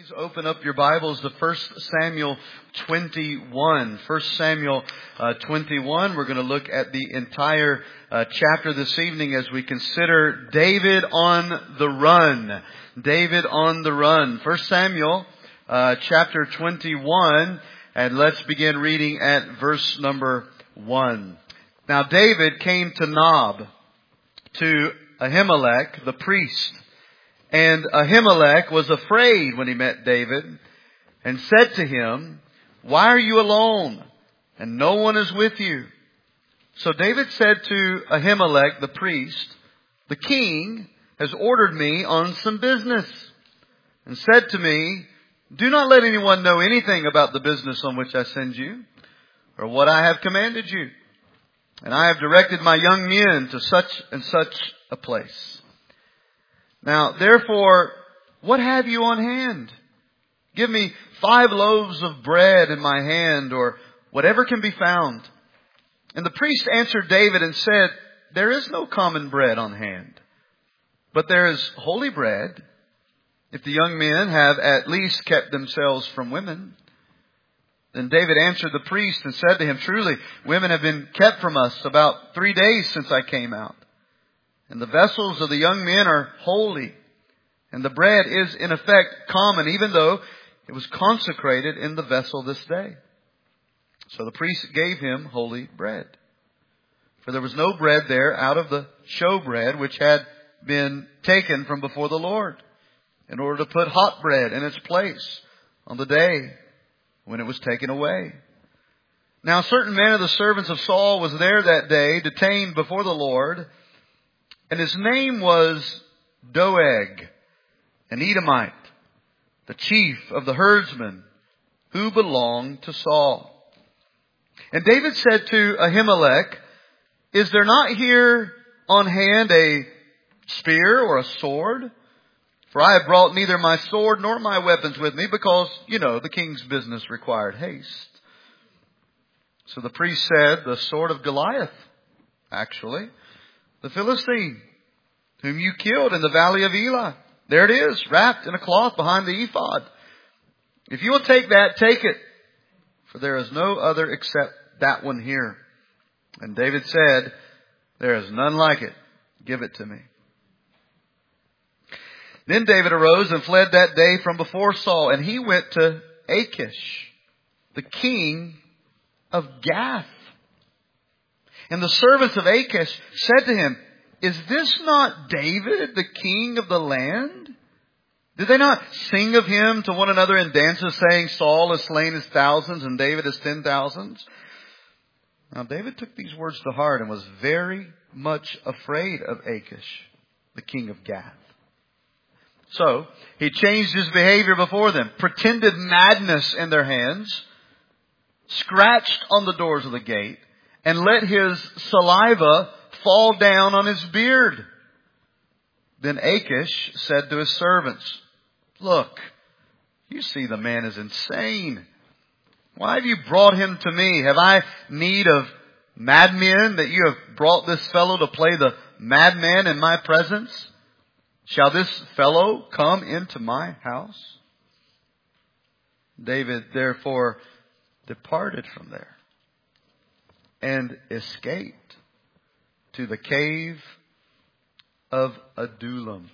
Please open up your Bibles to 1 Samuel 21. 1 Samuel 21. We're going to look at the entire chapter this evening as we consider David on the run. David on the run. 1 Samuel chapter 21. And let's begin reading at verse number 1. Now David came to Nob, to Ahimelech the priest. And Ahimelech was afraid when he met David and said to him, "Why are you alone? And no one is with you." So David said to Ahimelech the priest, "The king has ordered me on some business and said to me, 'Do not let anyone know anything about the business on which I send you or what I have commanded you. And I have directed my young men to such and such a place. Now, therefore, what have you on hand? Give me 5 loaves of bread in my hand, or whatever can be found." And the priest answered David and said, "There is no common bread on hand, but there is holy bread, if the young men have at least kept themselves from women." Then David answered the priest and said to him, "Truly, women have been kept from us about 3 days since I came out. And the vessels of the young men are holy. And the bread is in effect common, even though it was consecrated in the vessel this day." So the priest gave him holy bread. For there was no bread there out of the showbread which had been taken from before the Lord, in order to put hot bread in its place on the day when it was taken away. Now a certain man of the servants of Saul was there that day, detained before the Lord. And his name was Doeg, an Edomite, the chief of the herdsmen, who belonged to Saul. And David said to Ahimelech, "Is there not here on hand a spear or a sword? For I have brought neither my sword nor my weapons with me, because, the king's business required haste." So the priest said, "The sword of Goliath, actually. The Philistine, whom you killed in the valley of Elah. There it is, wrapped in a cloth behind the ephod. If you will take that, take it. For there is no other except that one here." And David said, "There is none like it. Give it to me." Then David arose and fled that day from before Saul, and he went to Achish, the king of Gath. And the servants of Achish said to him, "Is this not David, the king of the land? Did they not sing of him to one another in dances, saying, 'Saul has slain his thousands and David his 10,000s?'" Now David took these words to heart and was very much afraid of Achish, the king of Gath. So he changed his behavior before them, pretended madness in their hands, scratched on the doors of the gate, and let his saliva fall down on his beard. Then Achish said to his servants, "Look, you see the man is insane. Why have you brought him to me? Have I need of madmen that you have brought this fellow to play the madman in my presence? Shall this fellow come into my house?" David therefore departed from there and escaped to the cave of Adullam.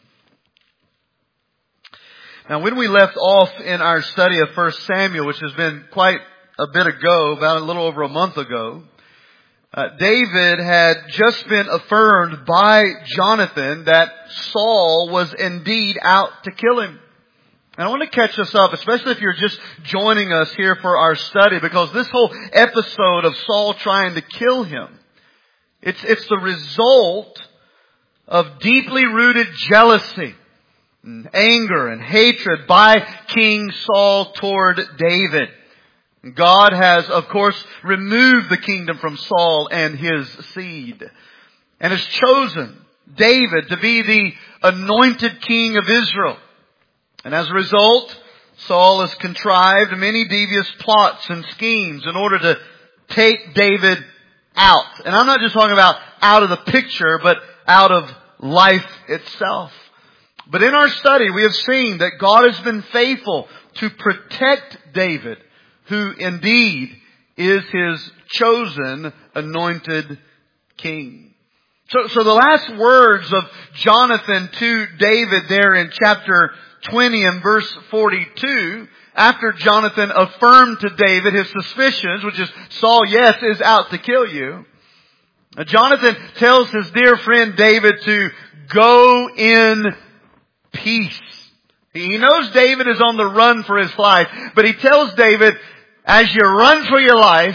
Now, when we left off in our study of 1 Samuel, which has been quite a bit ago, about a little over a month ago, David had just been affirmed by Jonathan that Saul was indeed out to kill him. And I want to catch us up, especially if you're just joining us here for our study, because this whole episode of Saul trying to kill him, it's the result of deeply rooted jealousy and anger and hatred by King Saul toward David. God has, of course, removed the kingdom from Saul and his seed, and has chosen David to be the anointed king of Israel. And as a result, Saul has contrived many devious plots and schemes in order to take David out. And I'm not just talking about out of the picture, but out of life itself. But in our study, we have seen that God has been faithful to protect David, who indeed is His chosen, anointed king. So the last words of Jonathan to David there in chapter 20 and verse 42, after Jonathan affirmed to David his suspicions, which is Saul, yes, is out to kill you. Jonathan tells his dear friend David to go in peace. He knows David is on the run for his life, but he tells David, as you run for your life,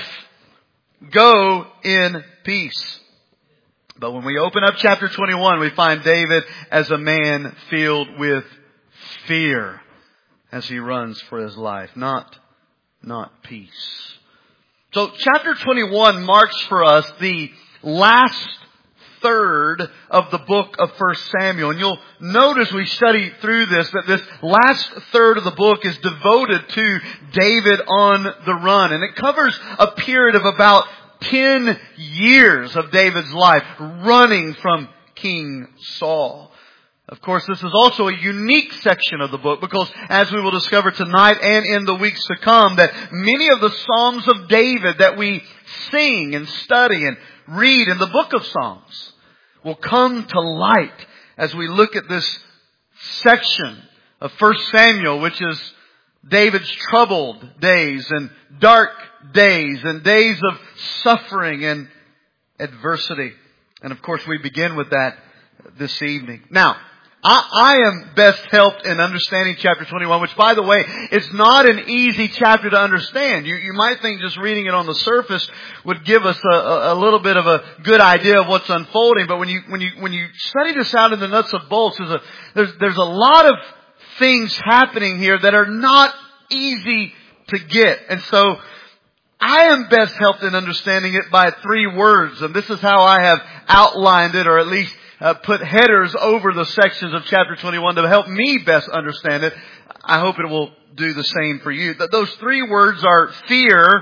go in peace. But when we open up chapter 21, we find David as a man filled with fear as he runs for his life, not peace. So chapter 21 marks for us the last third of the book of 1 Samuel. And you'll notice we study through this that this last third of the book is devoted to David on the run. And it covers a period of about 10 years of David's life running from King Saul. Of course, this is also a unique section of the book because, as we will discover tonight and in the weeks to come, that many of the Psalms of David that we sing and study and read in the book of Psalms will come to light as we look at this section of 1 Samuel, which is David's troubled days and dark days and days of suffering and adversity. And of course, we begin with that this evening. Now, I am best helped in understanding chapter 21, which, by the way, is not an easy chapter to understand. You might think just reading it on the surface would give us a little bit of a good idea of what's unfolding. But when you study this out in the nuts and bolts, there's a lot of things happening here that are not easy to get. And so I am best helped in understanding it by 3 words. And this is how I have outlined it, or at least put headers over the sections of chapter 21 to help me best understand it. I hope it will do the same for you. Those 3 words are fear,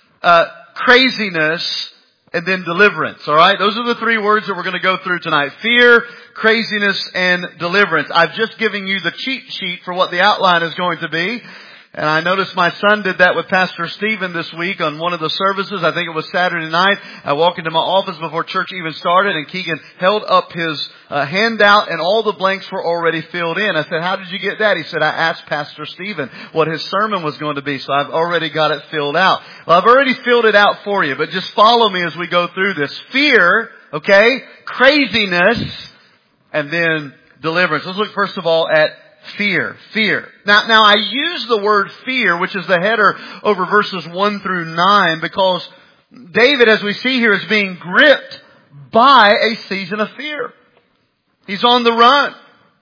craziness, and then deliverance. All right? Those are the 3 words that we're going to go through tonight. Fear, craziness, and deliverance. I've just given you the cheat sheet for what the outline is going to be. And I noticed my son did that with Pastor Stephen this week on one of the services. I think it was Saturday night. I walked into my office before church even started, and Keegan held up his handout, and all the blanks were already filled in. I said, "How did you get that?" He said, "I asked Pastor Stephen what his sermon was going to be, so I've already got it filled out." Well, I've already filled it out for you, but just follow me as we go through this. Fear, okay, craziness, and then deliverance. Let's look first of all at fear. Now I use the word fear, which is the header over verses 1 through 9, because David, as we see here, is being gripped by a season of fear. He's on the run.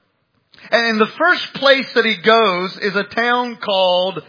And the first place that he goes is a town called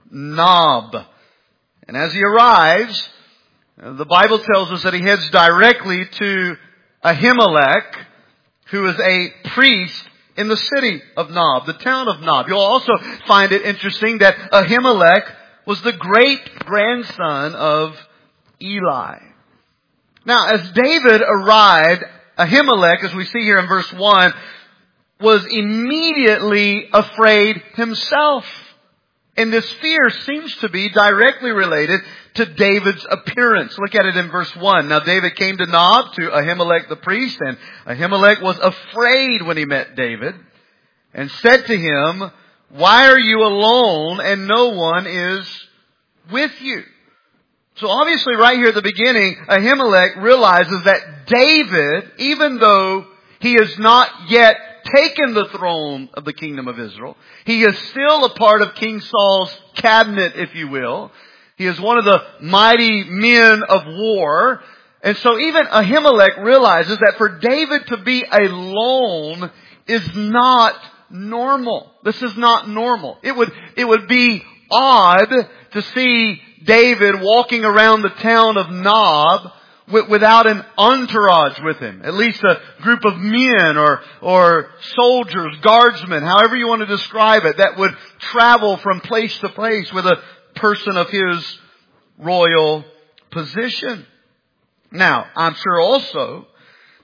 Nob. And as he arrives, the Bible tells us that he heads directly to Ahimelech, who is a priest in the city of Nob, the town of Nob. You'll also find it interesting that Ahimelech was the great-grandson of Eli. Now, as David arrived, Ahimelech, as we see here in verse 1, was immediately afraid himself. And this fear seems to be directly related to David's appearance. Look at it in verse 1. Now David came to Nob, to Ahimelech the priest, and Ahimelech was afraid when he met David, and said to him, "Why are you alone and no one is with you?" So obviously right here at the beginning, Ahimelech realizes that David, even though he has not yet taken the throne of the kingdom of Israel, he is still a part of King Saul's cabinet, if you will. He is one of the mighty men of war. And so even Ahimelech realizes that for David to be alone is not normal. This is not normal. It would be odd to see David walking around the town of Nob without an entourage with him. At least a group of men or soldiers, guardsmen, however you want to describe it, that would travel from place to place with a person of his royal position. Now, I'm sure also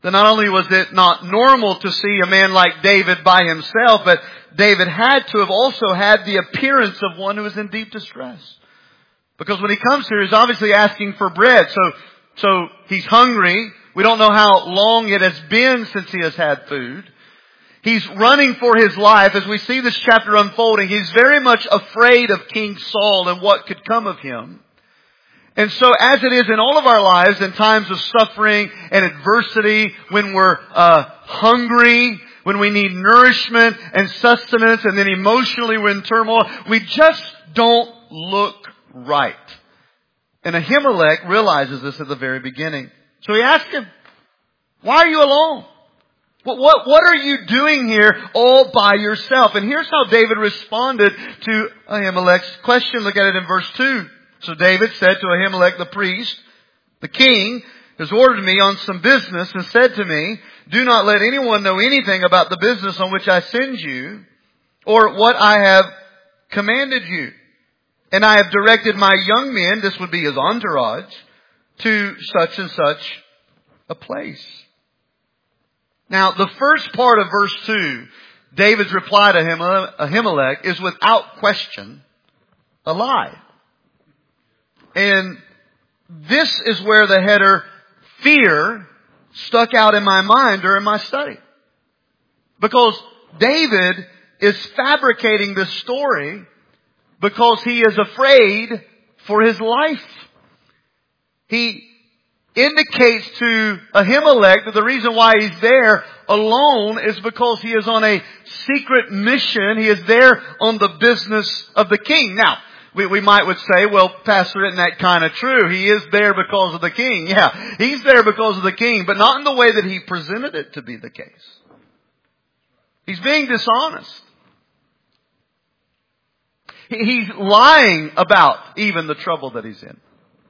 that not only was it not normal to see a man like David by himself, but David had to have also had the appearance of one who is in deep distress. Because when he comes here, he's obviously asking for bread. So he's hungry. We don't know how long it has been since he has had food. He's running for his life. As we see this chapter unfolding, he's very much afraid of King Saul and what could come of him. And so as it is in all of our lives, in times of suffering and adversity, when we're hungry, when we need nourishment and sustenance, and then emotionally we're in turmoil, we just don't look right. And Ahimelech realizes this at the very beginning. So he asks him, why are you alone? What are you doing here all by yourself? And here's how David responded to Ahimelech's question. Look at it in verse 2. So David said to Ahimelech the priest, the king has ordered me on some business and said to me, do not let anyone know anything about the business on which I send you or what I have commanded you. And I have directed my young men, this would be his entourage, to such and such a place. Now, the first part of verse 2, David's reply to Ahimelech is without question a lie. And this is where the header fear stuck out in my mind during my study. Because David is fabricating this story because he is afraid for his life. He indicates to Ahimelech that the reason why he's there alone is because he is on a secret mission. He is there on the business of the king. Now, we might would say, well, Pastor, isn't that kind of true? He is there because of the king. Yeah, he's there because of the king, but not in the way that he presented it to be the case. He's being dishonest. He's lying about even the trouble that he's in.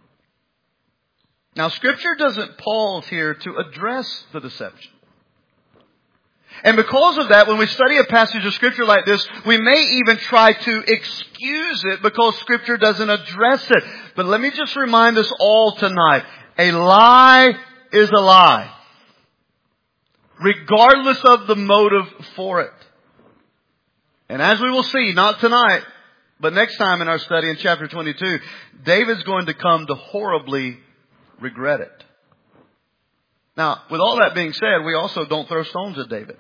Now, Scripture doesn't pause here to address the deception. And because of that, when we study a passage of Scripture like this, we may even try to excuse it because Scripture doesn't address it. But let me just remind us all tonight, a lie is a lie, regardless of the motive for it. And as we will see, not tonight, but next time in our study in chapter 22, David's going to come to horribly regret it. Now, with all that being said, we also don't throw stones at David.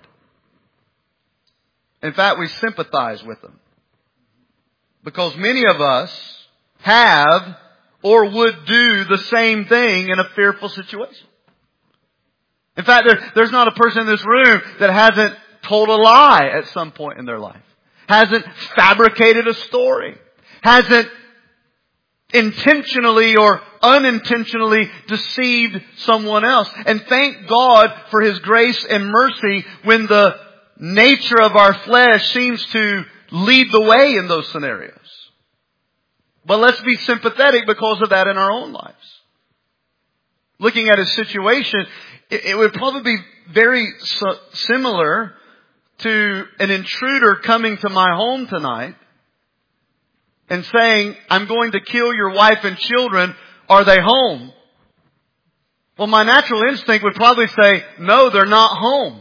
In fact, we sympathize with him. Because many of us have or would do the same thing in a fearful situation. In fact, there's not a person in this room that hasn't told a lie at some point in their life. Hasn't fabricated a story. Hasn't intentionally or unintentionally deceived someone else. And thank God for His grace and mercy when the nature of our flesh seems to lead the way in those scenarios. But let's be sympathetic because of that in our own lives. Looking at his situation, it would probably be very similar to an intruder coming to my home tonight and saying, I'm going to kill your wife and children. Are they home? Well, my natural instinct would probably say, no, they're not home.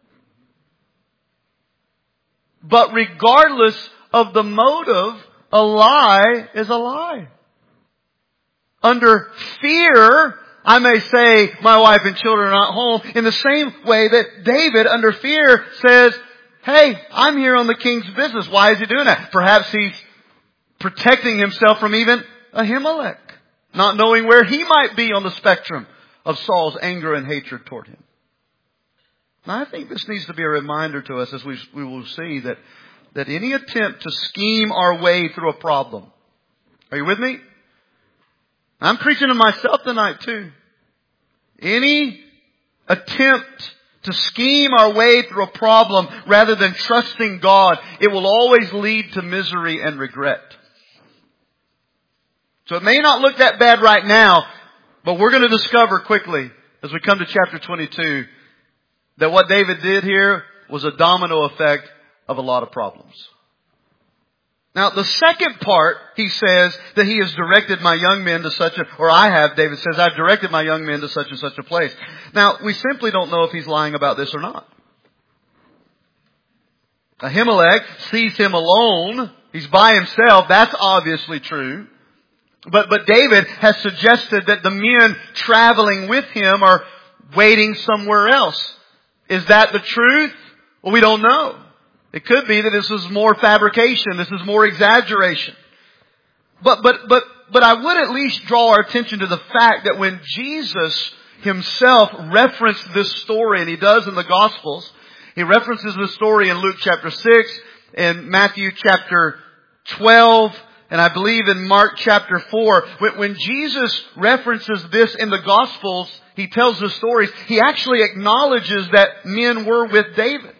But regardless of the motive, a lie is a lie. Under fear, I may say, my wife and children are not home, in the same way that David, under fear, says, hey, I'm here on the king's business. Why is he doing that? Perhaps he's protecting himself from even Ahimelech, not knowing where he might be on the spectrum of Saul's anger and hatred toward him. Now, I think this needs to be a reminder to us as we will see that any attempt to scheme our way through a problem. Are you with me? I'm preaching to myself tonight too. Any attempt to scheme our way through a problem rather than trusting God, it will always lead to misery and regret. So it may not look that bad right now, but we're going to discover quickly as we come to chapter 22 that what David did here was a domino effect of a lot of problems. Now, the second part, he says that he has directed my young men to such a, or I have, David says, I've directed my young men to such and such a place. Now, we simply don't know if he's lying about this or not. Ahimelech sees him alone. He's by himself. That's obviously true. But David has suggested that the men traveling with him are waiting somewhere else. Is that the truth? Well, we don't know. It could be that this is more fabrication. This is more exaggeration. But I would at least draw our attention to the fact that when Jesus himself referenced this story, and he does in the Gospels, he references the story in Luke chapter 6, in Matthew chapter 12, and I believe in Mark chapter 4. When Jesus references this in the Gospels, he tells the stories, he actually acknowledges that men were with David.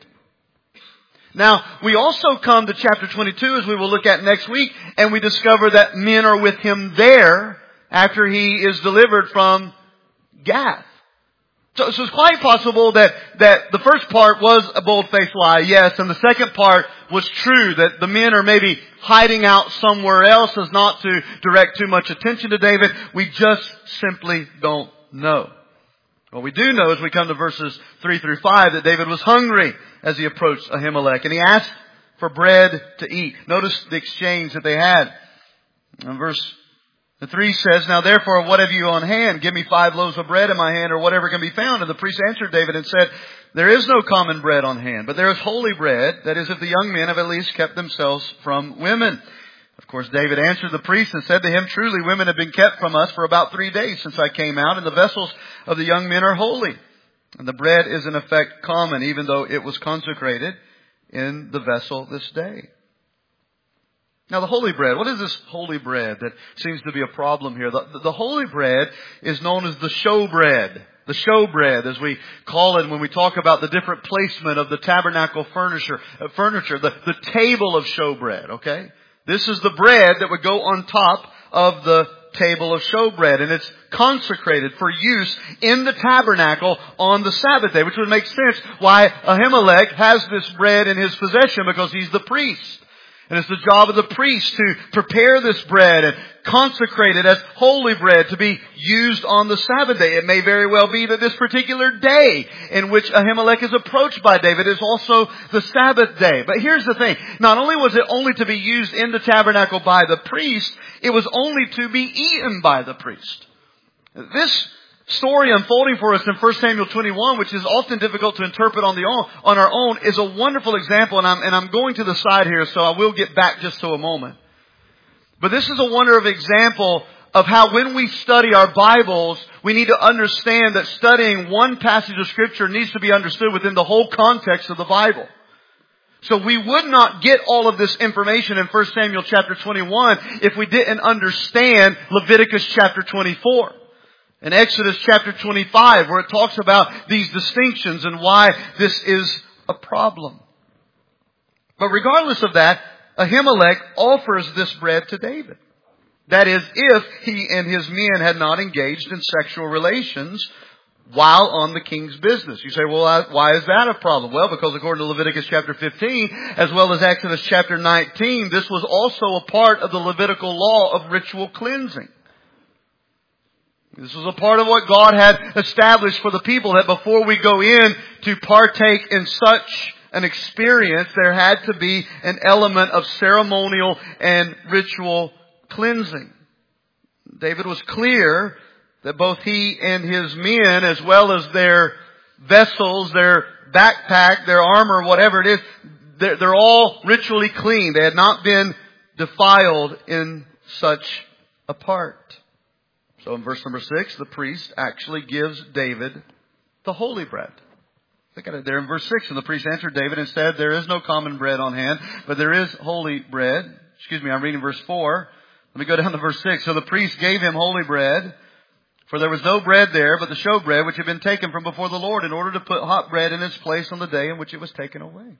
Now, we also come to chapter 22, as we will look at next week, and we discover that men are with him there after he is delivered from Gath. So it's quite possible that the first part was a bold-faced lie, yes, and the second part was true, that the men are maybe hiding out somewhere else as not to direct too much attention to David. We just simply don't know. What we do know as we come to verses 3 through 5 that David was hungry as he approached Ahimelech, and he asked for bread to eat. Notice the exchange that they had. And verse 3 says, "Now therefore, what have you on hand? Give me 5 loaves of bread in my hand, or whatever can be found." And the priest answered David and said, "There is no common bread on hand, but there is holy bread. That is, if the young men have at least kept themselves from women." Of course, David answered the priest and said to him, "Truly, women have been kept from us for about 3 days since I came out, and the vessels of the young men are holy. And the bread is in effect common, even though it was consecrated in the vessel this day." Now, the holy bread, what is this holy bread that seems to be a problem here? The holy bread is known as the showbread. The showbread, as we call it when we talk about the different placement of the tabernacle furniture, the table of showbread, okay? This is the bread that would go on top of the table of showbread, and it's consecrated for use in the tabernacle on the Sabbath day, which would make sense why Ahimelech has this bread in his possession, because he's the priest. And it's the job of the priest to prepare this bread and consecrate it as holy bread to be used on the Sabbath day. It may very well be that this particular day in which Ahimelech is approached by David is also the Sabbath day. But here's the thing. Not only was it only to be used in the tabernacle by the priest, it was only to be eaten by the priest. This story unfolding for us in 1 Samuel 21, which is often difficult to interpret on our own, is a wonderful example. And I'm going to the side here, so I will get back just for a moment. But this is a wonderful example of how when we study our Bibles, we need to understand that studying one passage of Scripture needs to be understood within the whole context of the Bible. So we would not get all of this information in 1 Samuel chapter 21 if we didn't understand Leviticus chapter 24. In Exodus chapter 25, where it talks about these distinctions and why this is a problem. But regardless of that, Ahimelech offers this bread to David. That is, if he and his men had not engaged in sexual relations while on the king's business. You say, well, why is that a problem? Well, because according to Leviticus chapter 15, as well as Exodus chapter 19, this was also a part of the Levitical law of ritual cleansing. This was a part of what God had established for the people, that before we go in to partake in such an experience, there had to be an element of ceremonial and ritual cleansing. David was clear that both he and his men, as well as their vessels, their backpack, their armor, whatever it is, they're all ritually clean. They had not been defiled in such a part. So in verse number 6, the priest actually gives David the holy bread. Look at it there in verse 6. And the priest answered David and said, "There is no common bread on hand, but there is holy bread." I'm reading verse 4. Let me go down to verse 6. "So the priest gave him holy bread, for there was no bread there, but the showbread which had been taken from before the Lord, in order to put hot bread in its place on the day in which it was taken away."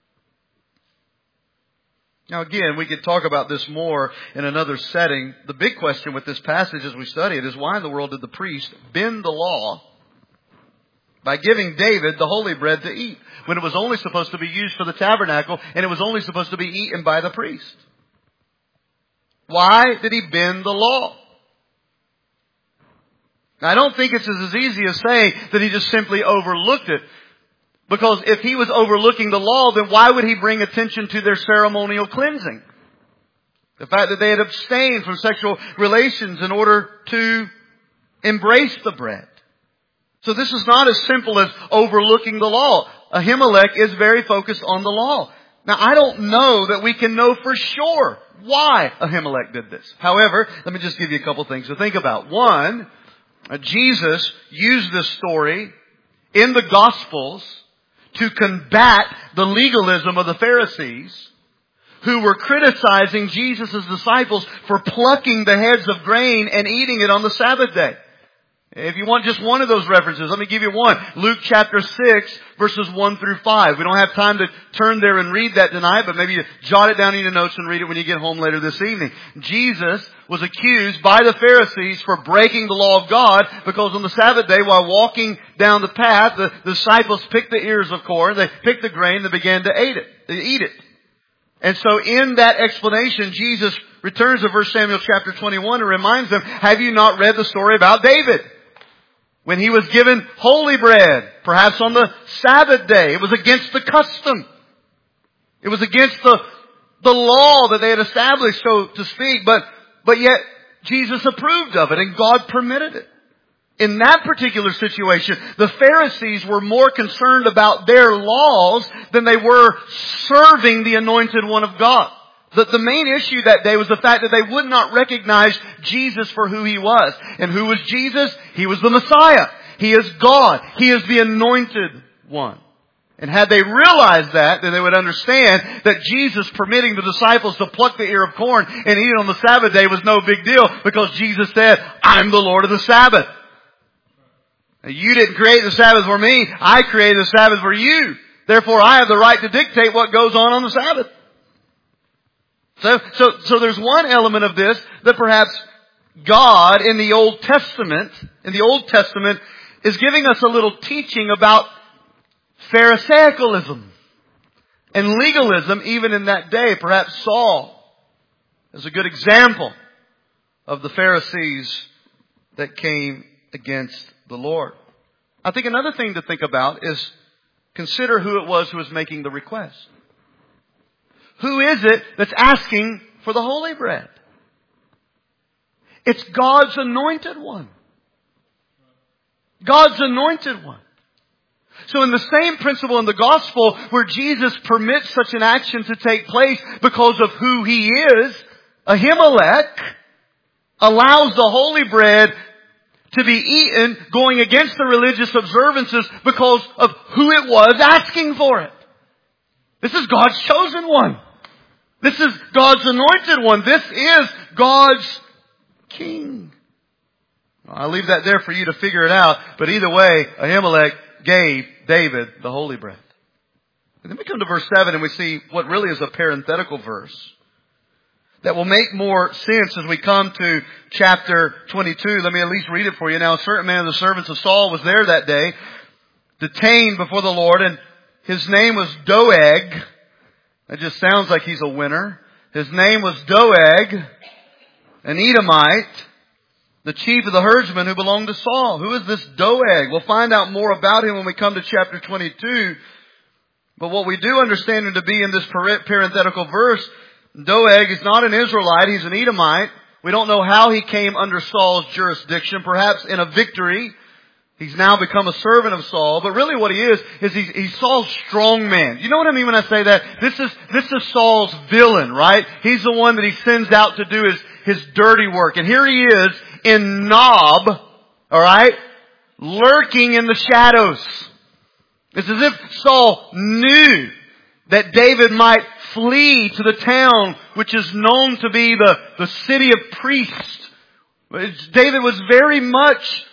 Now again, we could talk about this more in another setting. The big question with this passage as we study it is, why in the world did the priest bend the law by giving David the holy bread to eat, when it was only supposed to be used for the tabernacle and it was only supposed to be eaten by the priest? Why did he bend the law? Now, I don't think it's as easy as saying that he just simply overlooked it. Because if he was overlooking the law, then why would he bring attention to their ceremonial cleansing? The fact that they had abstained from sexual relations in order to embrace the bread. So this is not as simple as overlooking the law. Ahimelech is very focused on the law. Now, I don't know that we can know for sure why Ahimelech did this. However, let me just give you a couple things to think about. One, Jesus used this story in the Gospels to combat the legalism of the Pharisees, who were criticizing Jesus' disciples for plucking the heads of grain and eating it on the Sabbath day. If you want just one of those references, let me give you one. Luke chapter 6, verses 1 through 5. We don't have time to turn there and read that tonight, but maybe you jot it down in your notes and read it when you get home later this evening. Jesus was accused by the Pharisees for breaking the law of God because on the Sabbath day, while walking down the path, the disciples picked the ears of corn, they picked the grain, they began to eat it. And so in that explanation, Jesus returns to 1 Samuel chapter 21 and reminds them, have you not read the story about David? When he was given holy bread, perhaps on the Sabbath day. It was against the custom. It was against the law that they had established, so to speak. But yet, Jesus approved of it and God permitted it. In that particular situation, the Pharisees were more concerned about their laws than they were serving the anointed one of God. The main issue that day was the fact that they would not recognize Jesus for who He was. And who was Jesus? He was the Messiah. He is God. He is the anointed one. And had they realized that, then they would understand that Jesus permitting the disciples to pluck the ear of corn and eat it on the Sabbath day was no big deal because Jesus said, I'm the Lord of the Sabbath. Now, you didn't create the Sabbath for me. I created the Sabbath for you. Therefore, I have the right to dictate what goes on the Sabbath. So there's one element of this that perhaps God in the Old Testament is giving us a little teaching about Pharisaicalism and legalism even in that day. Perhaps Saul is a good example of the Pharisees that came against the Lord. I think another thing to think about is consider who it was who was making the request. Who is it that's asking for the holy bread? It's God's anointed one. God's anointed one. So in the same principle in the gospel where Jesus permits such an action to take place because of who He is, Ahimelech allows the holy bread to be eaten going against the religious observances because of who it was asking for it. This is God's chosen one. This is God's anointed one. This is God's King. I'll leave that there for you to figure it out. But either way, Ahimelech gave David the holy bread. And then we come to verse 7 and we see what really is a parenthetical verse that will make more sense as we come to chapter 22. Let me at least read it for you. Now, a certain man of the servants of Saul was there that day, detained before the Lord, and his name was Doeg. It just sounds like he's a winner. His name was Doeg, an Edomite, the chief of the herdsmen who belonged to Saul. Who is this Doeg? We'll find out more about him when we come to chapter 22. But what we do understand him to be in this parenthetical verse, Doeg is not an Israelite, he's an Edomite. We don't know how he came under Saul's jurisdiction, perhaps in a victory. He's now become a servant of Saul, but really what he is he's Saul's strong man. You know what I mean when I say that? This is Saul's villain, right? He's the one that he sends out to do his dirty work. And here he is in Nob, alright, lurking in the shadows. It's as if Saul knew that David might flee to the town which is known to be the city of priests. David was very much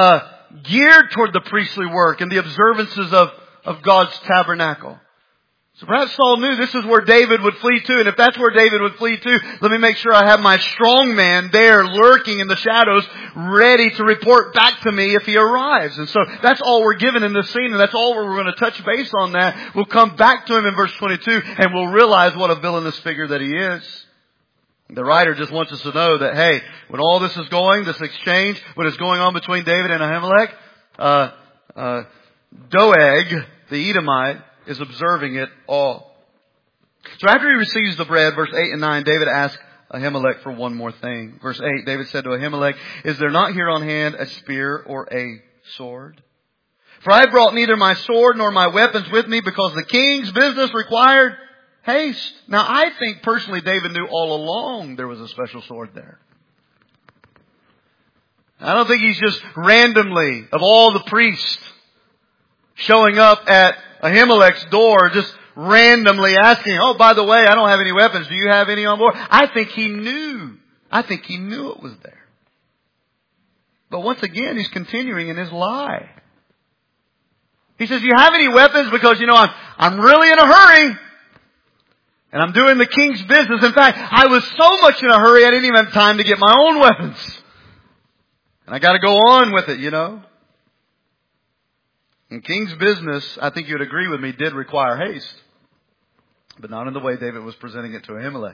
geared toward the priestly work and the observances of God's tabernacle. So perhaps Saul knew this is where David would flee to. And if that's where David would flee to, let me make sure I have my strong man there lurking in the shadows, ready to report back to me if he arrives. And so that's all we're given in this scene. And that's all we're going to touch base on that. We'll come back to him in verse 22 and we'll realize what a villainous figure that he is. The writer just wants us to know that, hey, when all this is going, this exchange, when it's going on between David and Ahimelech, Doeg, the Edomite, is observing it all. So after he receives the bread, verse 8 and 9, David asks Ahimelech for one more thing. Verse 8, David said to Ahimelech, "Is there not here on hand a spear or a sword? For I brought neither my sword nor my weapons with me, because the king's business required haste." Now I think personally David knew all along there was a special sword there. I don't think he's just randomly, of all the priests, showing up at Ahimelech's door, just randomly asking, "Oh, by the way, I don't have any weapons. Do you have any on board?" I think he knew. I think he knew it was there. But once again, he's continuing in his lie. He says, "You have any weapons? Because, I'm really in a hurry. And I'm doing the king's business. In fact, I was so much in a hurry, I didn't even have time to get my own weapons. And I got to go on with it, And king's business, I think you would agree with me, did require haste. But not in the way David was presenting it to Ahimelech.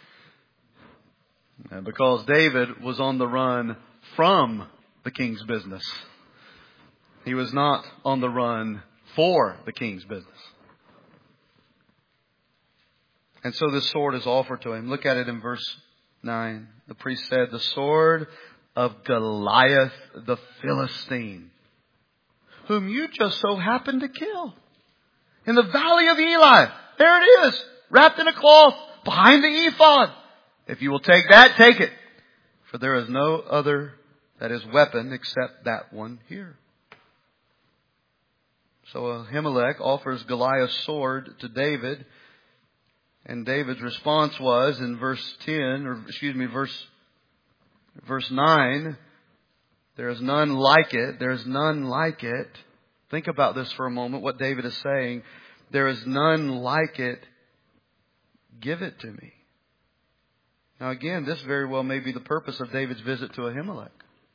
And because David was on the run from the king's business. He was not on the run for the king's business. And so this sword is offered to him. Look at it in verse 9. The priest said, "The sword of Goliath the Philistine, whom you just so happened to kill in the valley of Eli. There it is, wrapped in a cloth behind the ephod. If you will take that, take it. For there is no other, that is, weapon except that one here." So Ahimelech offers Goliath's sword to David. And David's response was in verse 9, "There is none like it. There is none like it." Think about this for a moment, what David is saying. "There is none like it. Give it to me." Now again, this very well may be the purpose of David's visit to Ahimelech.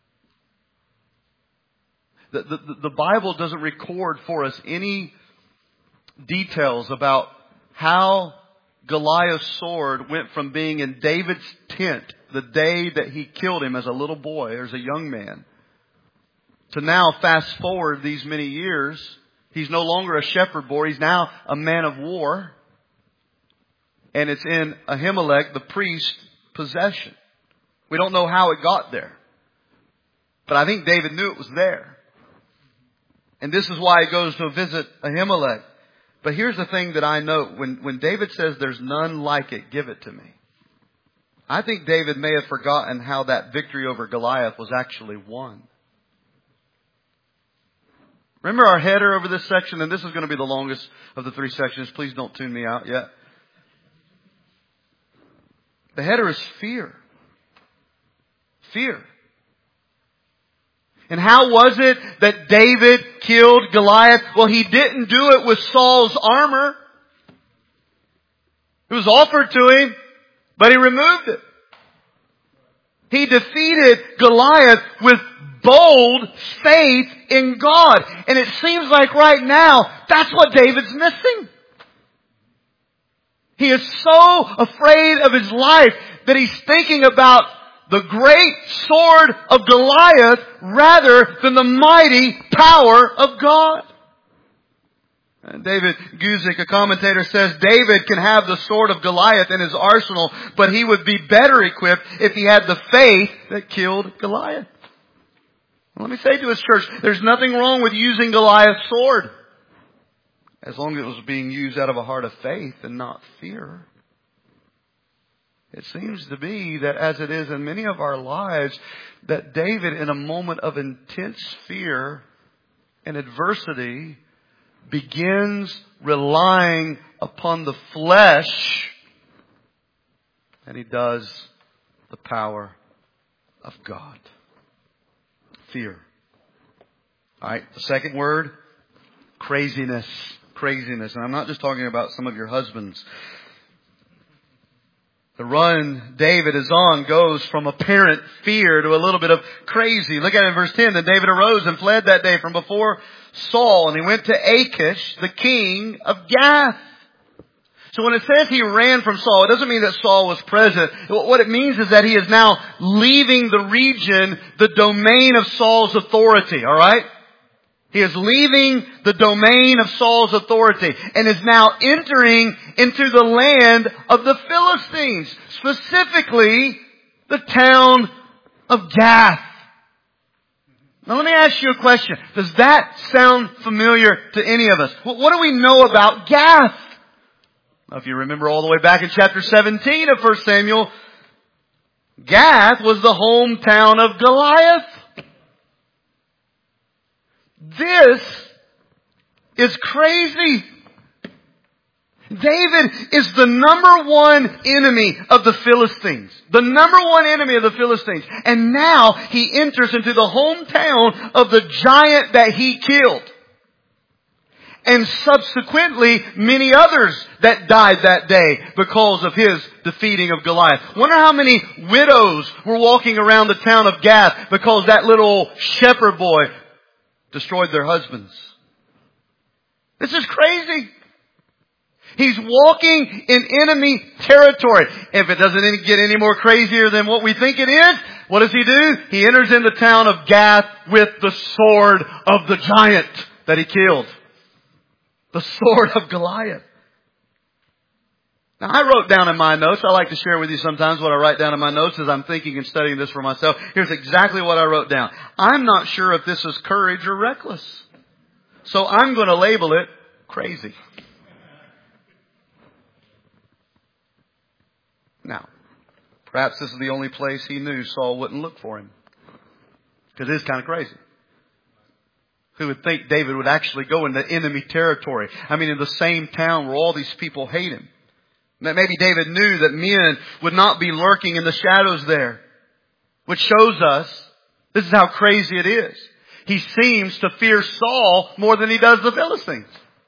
The Bible doesn't record for us any details about how Goliath's sword went from being in David's tent the day that he killed him as a little boy or as a young man, to now fast forward these many years. He's no longer a shepherd boy. He's now a man of war. And it's in Ahimelech, the priest's possession. We don't know how it got there. But I think David knew it was there. And this is why he goes to visit Ahimelech. But here's the thing that I note. When David says there's none like it, give it to me. I think David may have forgotten how that victory over Goliath was actually won. Remember our header over this section? And this is going to be the longest of the three sections. Please don't tune me out yet. The header is fear. Fear. And how was it that David killed Goliath? Well, he didn't do it with Saul's armor. It was offered to him, but he removed it. He defeated Goliath with bold faith in God. And it seems like right now, that's what David's missing. He is so afraid of his life that he's thinking about the great sword of Goliath rather than the mighty power of God. And David Guzik, a commentator, says David can have the sword of Goliath in his arsenal, but he would be better equipped if he had the faith that killed Goliath. Let me say to his church, there's nothing wrong with using Goliath's sword, as long as it was being used out of a heart of faith and not fear. It seems to be that, as it is in many of our lives, that David, in a moment of intense fear and adversity, begins relying upon the flesh, and he does the power of God. Fear. All right, the second word, craziness. Craziness. And I'm not just talking about some of your husbands. The run David is on goes from apparent fear to a little bit of crazy. Look at it in verse 10. Then David arose and fled that day from before Saul, and he went to Achish, the king of Gath. So when it says he ran from Saul, it doesn't mean that Saul was present. What it means is that he is now leaving the region, the domain of Saul's authority, alright? He is leaving the domain of Saul's authority and is now entering into the land of the Philistines, specifically the town of Gath. Now let me ask you a question. Does that sound familiar to any of us? What do we know about Gath? Now, if you remember all the way back in chapter 17 of 1 Samuel, Gath was the hometown of Goliath. This is crazy. David is the number one enemy of the Philistines. The number one enemy of the Philistines. And now he enters into the hometown of the giant that he killed. And subsequently, many others that died that day because of his defeating of Goliath. Wonder how many widows were walking around the town of Gath because that little shepherd boy destroyed their husbands. This is crazy. He's walking in enemy territory. If it doesn't get any more crazier than what we think it is, what does he do? He enters in the town of Gath with the sword of the giant that he killed. The sword of Goliath. Now I wrote down in my notes, I like to share with you sometimes what I write down in my notes as I'm thinking and studying this for myself. Here's exactly what I wrote down. I'm not sure if this is courage or reckless. So I'm going to label it crazy. Now, perhaps this is the only place he knew Saul wouldn't look for him. Because it is kind of crazy. Who would think David would actually go into enemy territory? I mean, in the same town where all these people hate him. Maybe David knew that men would not be lurking in the shadows there. Which shows us, this is how crazy it is. He seems to fear Saul more than he does the Philistines.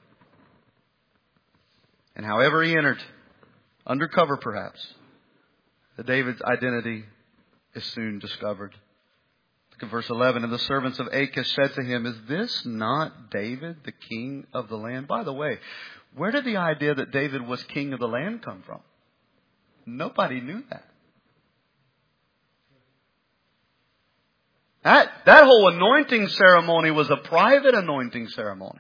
And however he entered, undercover perhaps, David's identity is soon discovered. Look at verse 11. And the servants of Achish said to him, "Is this not David, the king of the land?" By the way, where did the idea that David was king of the land come from? Nobody knew that. That whole anointing ceremony was a private anointing ceremony.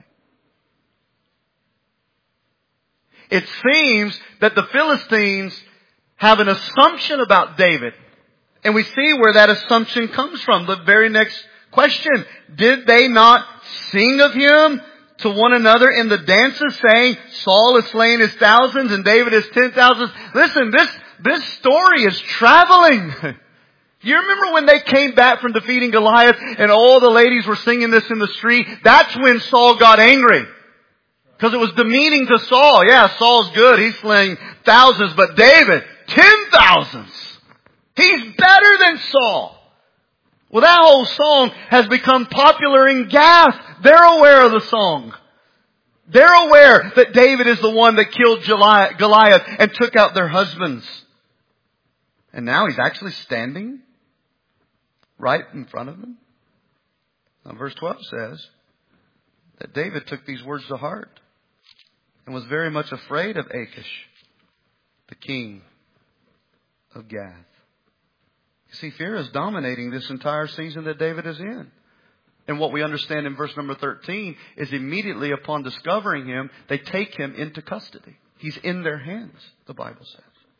It seems that the Philistines have an assumption about David. And we see where that assumption comes from. The very next question. Did they not sing of him to one another in the dances, saying, Saul has slain his thousands and David his 10,000s? Listen, this story is traveling. You remember when they came back from defeating Goliath and all the ladies were singing this in the street? That's when Saul got angry. Because it was demeaning to Saul. Yeah, Saul's good. He's slaying thousands. But David, 10,000s. He's better than Saul. Well, that whole song has become popular in Gath. They're aware of the song. They're aware that David is the one that killed Goliath and took out their husbands. And now he's actually standing right in front of them. Now, verse 12 says that David took these words to heart and was very much afraid of Achish, the king of Gath. You see, fear is dominating this entire season that David is in. And what we understand in verse number 13 is immediately upon discovering him, they take him into custody. He's in their hands, the Bible says.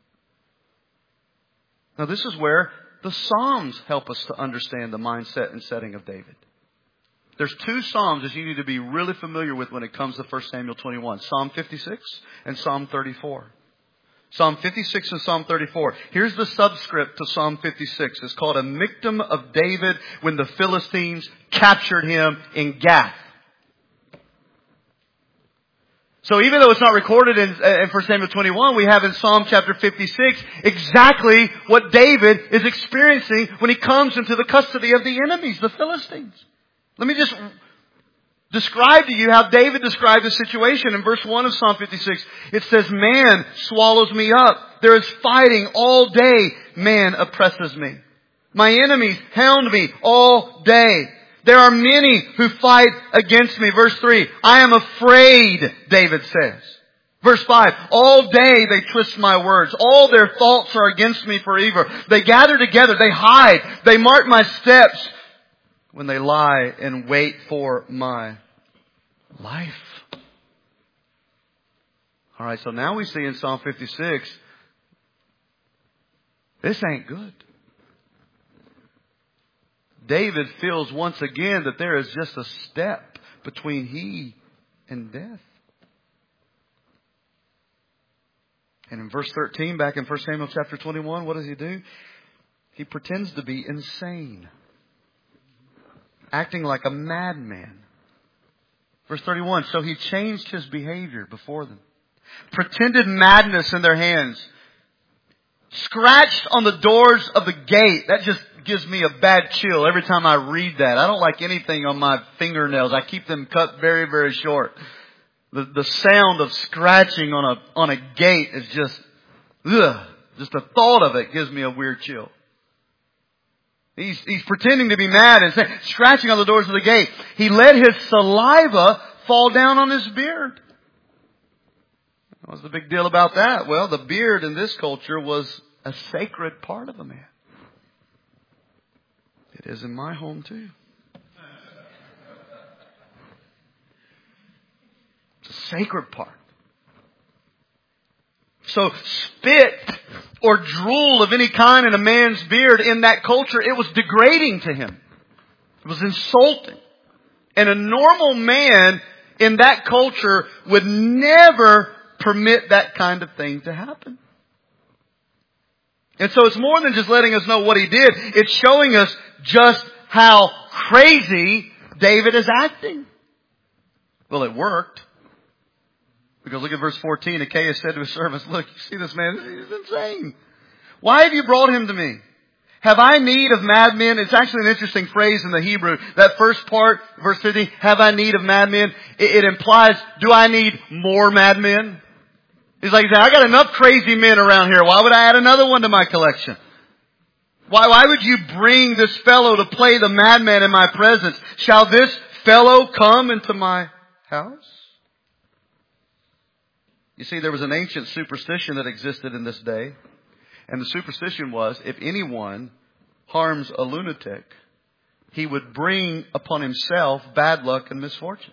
Now this is where the Psalms help us to understand the mindset and setting of David. There's two Psalms that you need to be really familiar with when it comes to 1 Samuel 21. Psalm 56 and Psalm 34. Psalm 56 and Psalm 34. Here's the subscript to Psalm 56. It's called a Michtam of David when the Philistines captured him in Gath. So even though it's not recorded in 1 Samuel 21, we have in Psalm chapter 56 exactly what David is experiencing when he comes into the custody of the enemies, the Philistines. Let me just describe to you how David described the situation. In verse 1 of Psalm 56, it says, "Man swallows me up. There is fighting all day. Man oppresses me. My enemies hound me all day. There are many who fight against me." Verse 3, "I am afraid," David says. Verse 5, all day they twist my words. All their thoughts are against me for evil. They gather together. They hide. They mark my steps when they lie and wait for my life. All right, so now we see in Psalm 56, this ain't good. David feels once again that there is just a step between he and death. And in verse 13, back in 1 Samuel chapter 21, what does he do? He pretends to be insane. Acting like a madman. Verse 31, so he changed his behavior before them. Pretended madness in their hands. Scratched on the doors of the gate. That just gives me a bad chill every time I read that. I don't like anything on my fingernails. I keep them cut very, very short. The sound of scratching on a gate is just, just the thought of it gives me a weird chill. He's pretending to be mad and scratching on the doors of the gate. He let his saliva fall down on his beard. What's the big deal about that? Well, the beard in this culture was a sacred part of a man. It is in my home too. It's a sacred part. So spit or drool of any kind in a man's beard in that culture, it was degrading to him. It was insulting. And a normal man in that culture would never permit that kind of thing to happen. And so it's more than just letting us know what he did. It's showing us just how crazy David is acting. Well, it worked. Because look at verse 14. Achiah said to his servants, look, you see this man? He's insane. Why have you brought him to me? Have I need of madmen? It's actually an interesting phrase in the Hebrew. That first part, verse 15, have I need of madmen? It implies, do I need more madmen? He's like, I got enough crazy men around here. Why would I add another one to my collection? Why would you bring this fellow to play the madman in my presence? Shall this fellow come into my house? You see, there was an ancient superstition that existed in this day. And the superstition was, if anyone harms a lunatic, he would bring upon himself bad luck and misfortune.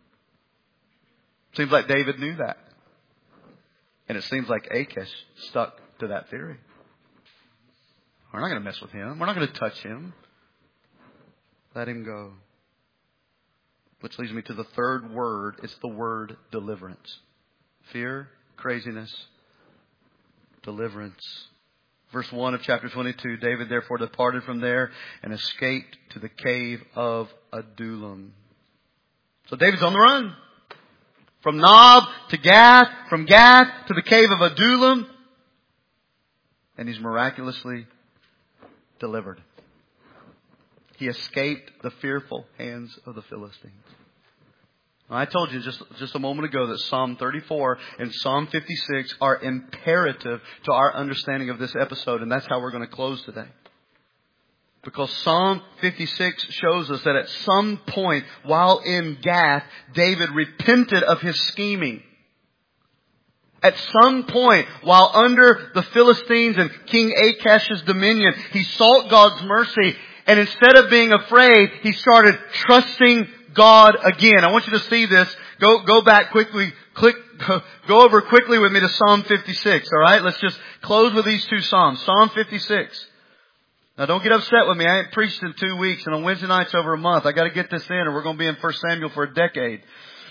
Seems like David knew that. And it seems like Achish stuck to that theory. We're not going to mess with him. We're not going to touch him. Let him go. Which leads me to the third word. It's the word deliverance. Fear, craziness, deliverance. Verse 1 of chapter 22, David therefore departed from there and escaped to the cave of Adullam. So David's on the run. From Nob to Gath, from Gath to the cave of Adullam. And he's miraculously delivered. He escaped the fearful hands of the Philistines. I told you just a moment ago that Psalm 34 and Psalm 56 are imperative to our understanding of this episode, and that's how we're going to close today. Because Psalm 56 shows us that at some point while in Gath, David repented of his scheming. At some point while under the Philistines and King Achish's dominion, he sought God's mercy, and instead of being afraid, he started trusting God again. I want you to see this. Go back quickly. Go over quickly with me to Psalm 56. All right. Let's just close with these two Psalms. Psalm 56. Now don't get upset with me. I ain't preached in 2 weeks, and on Wednesday nights over a month. I got to get this in, or we're going to be in 1 Samuel for a decade.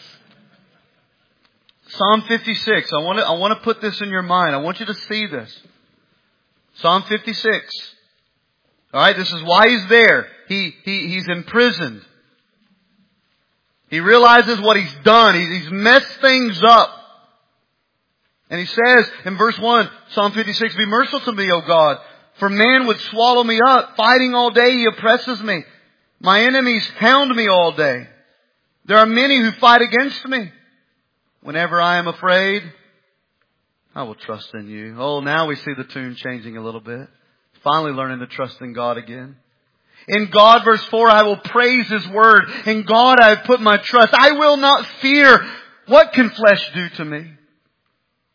Psalm 56. I want to put this in your mind. I want you to see this. Psalm 56. All right. This is why he's there. He's imprisoned. He realizes what he's done. He's messed things up. And he says in verse 1, Psalm 56, be merciful to me, O God, for man would swallow me up. Fighting all day, he oppresses me. My enemies hound me all day. There are many who fight against me. Whenever I am afraid, I will trust in you. Oh, now we see the tune changing a little bit. Finally learning to trust in God again. In God, verse 4, I will praise His word. In God I have put my trust. I will not fear. What can flesh do to me?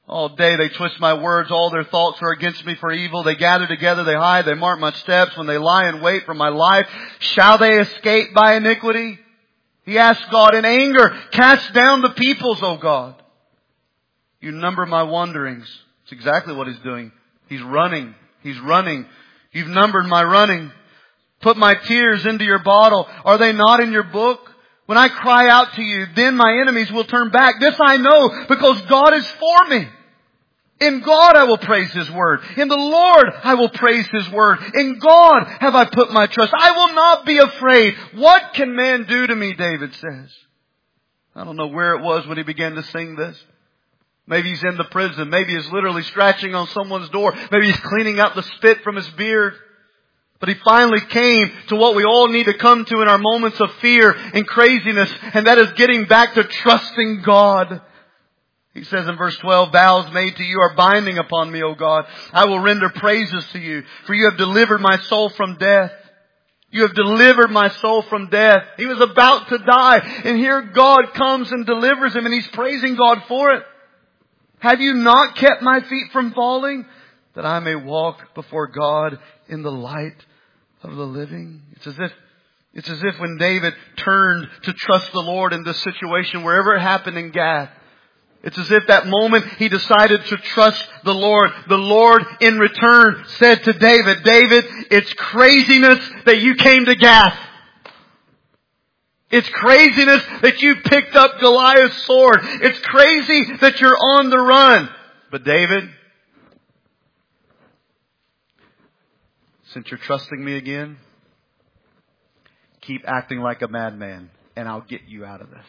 All day they twist my words. All their thoughts are against me for evil. They gather together. They hide. They mark my steps. When they lie in wait for my life, shall they escape by iniquity? He asked God in anger, cast down the peoples, O God. You number my wanderings. It's exactly what He's doing. He's running. He's running. You've numbered my running. Put my tears into your bottle. Are they not in your book? When I cry out to you, then my enemies will turn back. This I know, because God is for me. In God I will praise His word. In the Lord I will praise His word. In God have I put my trust. I will not be afraid. What can man do to me, David says. I don't know where it was when he began to sing this. Maybe he's in the prison. Maybe he's literally scratching on someone's door. Maybe he's cleaning out the spit from his beard. But he finally came to what we all need to come to in our moments of fear and craziness, and that is getting back to trusting God. He says in verse 12, vows made to you are binding upon me, O God. I will render praises to you, for you have delivered my soul from death. You have delivered my soul from death. He was about to die, and here God comes and delivers him, and he's praising God for it. Have you not kept my feet from falling, that I may walk before God in the light of the living? It's as if when David turned to trust the Lord in this situation, wherever it happened in Gath, it's as if that moment he decided to trust the Lord. The Lord in return said to David, David, it's craziness that you came to Gath. It's craziness that you picked up Goliath's sword. It's crazy that you're on the run. But David, since you're trusting me again, keep acting like a madman and I'll get you out of this.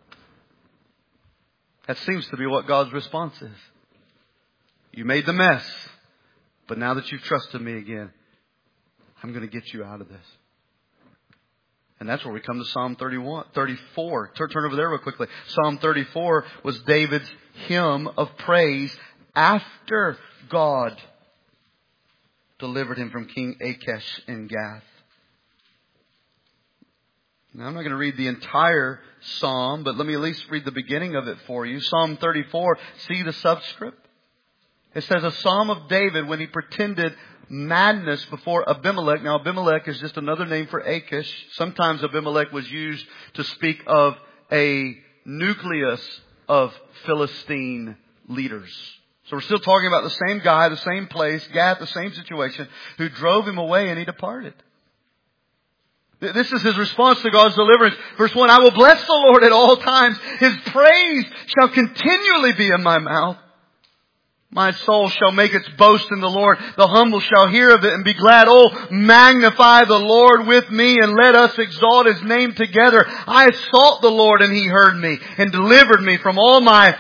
That seems to be what God's response is. You made the mess, but now that you've trusted me again, I'm going to get you out of this. And that's where we come to Psalm 34. Turn over there real quickly. Psalm 34 was David's hymn of praise after God delivered him from King Achish in Gath. Now, I'm not going to read the entire psalm, but let me at least read the beginning of it for you. Psalm 34, see the subscript? It says, a psalm of David when he pretended madness before Abimelech. Now, Abimelech is just another name for Achish. Sometimes Abimelech was used to speak of a nucleus of Philistine leaders. So we're still talking about the same guy, the same place, Gath, the same situation, who drove him away and he departed. This is his response to God's deliverance. Verse 1, I will bless the Lord at all times. His praise shall continually be in my mouth. My soul shall make its boast in the Lord. The humble shall hear of it and be glad. Oh, magnify the Lord with me and let us exalt His name together. I sought the Lord and He heard me and delivered me from all my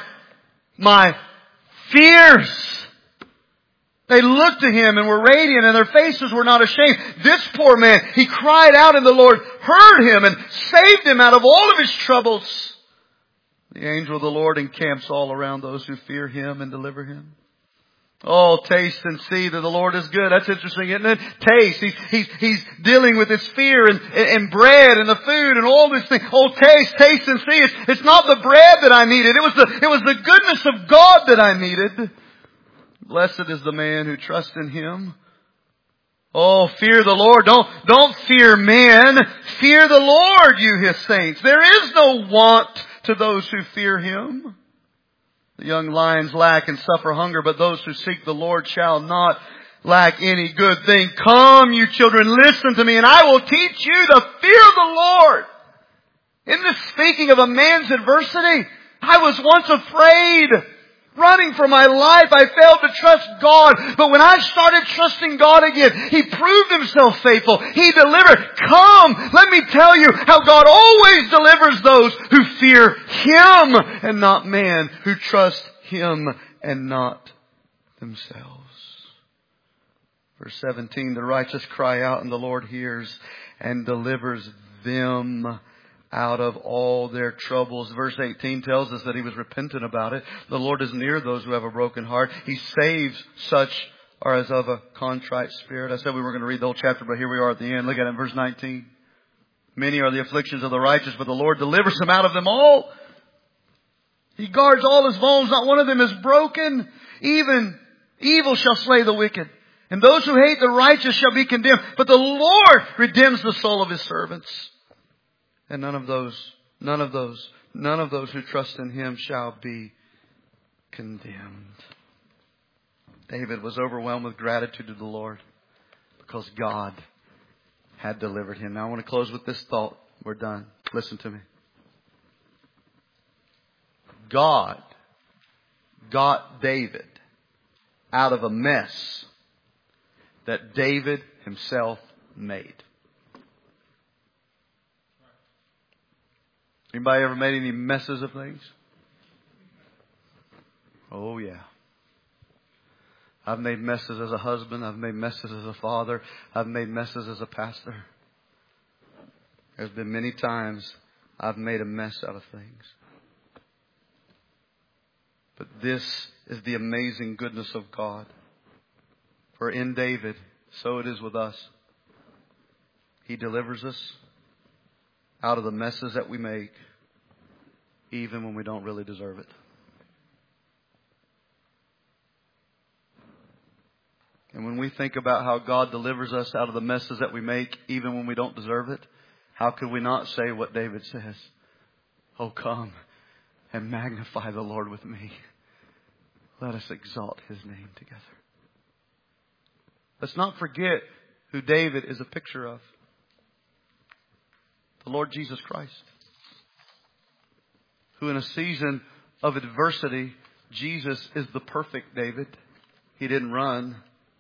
fears. They looked to Him and were radiant and their faces were not ashamed. This poor man, he cried out and the Lord heard him and saved him out of all of his troubles. The angel of the Lord encamps all around those who fear Him and deliver him. Oh, taste and see that the Lord is good. That's interesting, isn't it? Taste. He's dealing with his fear and bread and the food and all these things. Oh, taste and see. It's not the bread that I needed. It was the goodness of God that I needed. Blessed is the man who trusts in Him. Oh, fear the Lord. Don't fear men. Fear the Lord, you His saints. There is no want to those who fear Him. The young lions lack and suffer hunger, but those who seek the Lord shall not lack any good thing. Come, you children, listen to me, and I will teach you the fear of the Lord. Isn't this speaking of a man's adversity? I was once afraid. Running for my life, I failed to trust God. But when I started trusting God again, He proved Himself faithful. He delivered. Come, let me tell you how God always delivers those who fear Him and not man, who trust Him and not themselves. Verse 17, the righteous cry out and the Lord hears and delivers them out of all their troubles. Verse 18 tells us that he was repentant about it. The Lord is near those who have a broken heart. He saves such as of a contrite spirit. I said we were going to read the whole chapter, but here we are at the end. Look at it in verse 19. Many are the afflictions of the righteous, but the Lord delivers them out of them all. He guards all his bones. Not one of them is broken. Even evil shall slay the wicked. And those who hate the righteous shall be condemned. But the Lord redeems the soul of His servants. And none of those who trust in Him shall be condemned. David was overwhelmed with gratitude to the Lord because God had delivered him. Now I want to close with this thought. We're done. Listen to me. God got David out of a mess that David himself made. Anybody ever made any messes of things? Oh yeah. I've made messes as a husband. I've made messes as a father. I've made messes as a pastor. There's been many times I've made a mess out of things. But this is the amazing goodness of God. For in David, so it is with us. He delivers us out of the messes that we make, even when we don't really deserve it. And when we think about how God delivers us out of the messes that we make, even when we don't deserve it, how could we not say what David says? Oh, come and magnify the Lord with me. Let us exalt His name together. Let's not forget who David is a picture of. The Lord Jesus Christ. Who in a season of adversity, Jesus is the perfect David. He didn't run.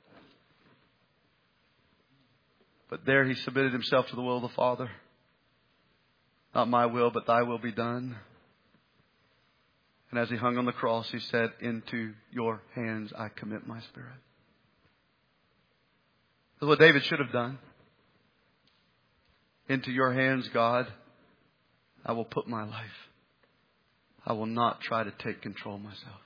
But there He submitted Himself to the will of the Father. Not my will, but Thy will be done. And as He hung on the cross, He said, into Your hands I commit my spirit. That's what David should have done. Into Your hands, God, I will put my life. I will not try to take control myself.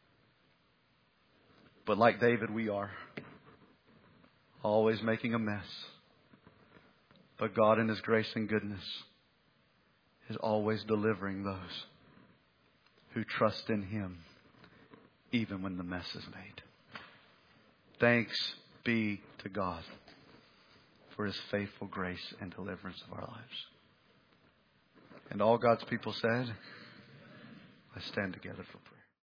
But like David, we are always making a mess. But God in His grace and goodness is always delivering those who trust in Him, even when the mess is made. Thanks be to God for His faithful grace and deliverance of our lives. And all God's people said, let's stand together for prayer.